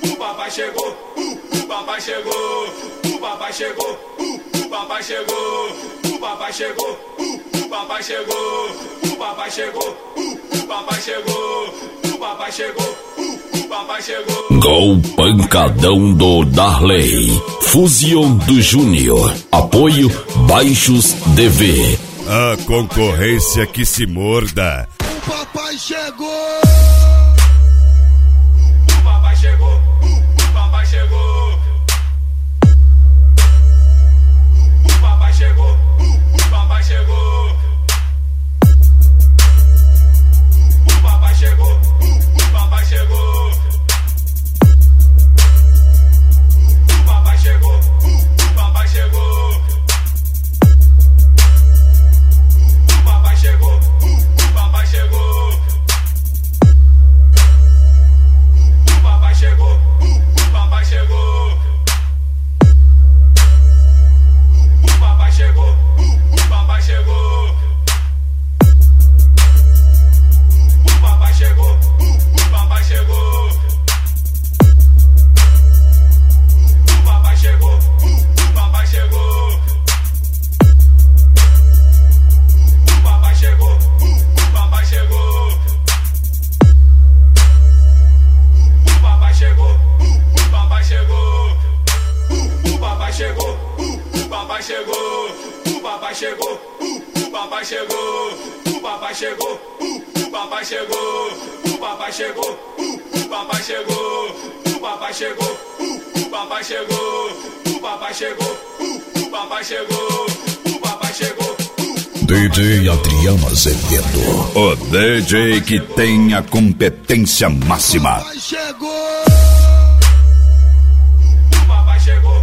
o papai chegou, o papai chegou, o papai chegou, o papai chegou, o papai chegou, o papai chegou, o papai chegou, o papai chegou, o papai chegou, o papai chegou. Gol Pancadão do Darley, Fusion do Júnior, apoio Baixos DV. A concorrência que se morda. O papai chegou! O papai chegou, o papai chegou. O papai chegou, o papai chegou. O papai chegou, o papai chegou. O papai chegou, o papai chegou. O papai chegou, o papai chegou. O papai chegou, o papai chegou. O papai chegou, o papai chegou. O papai chegou, o papai chegou. O papai chegou, o papai chegou. O papai chegou, o papai chegou. O papai chegou, o papai chegou. O papai chegou, o papai chegou. O papai chegou, o papai chegou. O papai chegou, o papai chegou. O papai chegou, o papai chegou. O papai chegou, o papai chegou. O papai chegou, o papai chegou. O papai chegou. DJ Adriano Azevedo, o DJ que tem a competência máxima. Papai chegou! O papai chegou.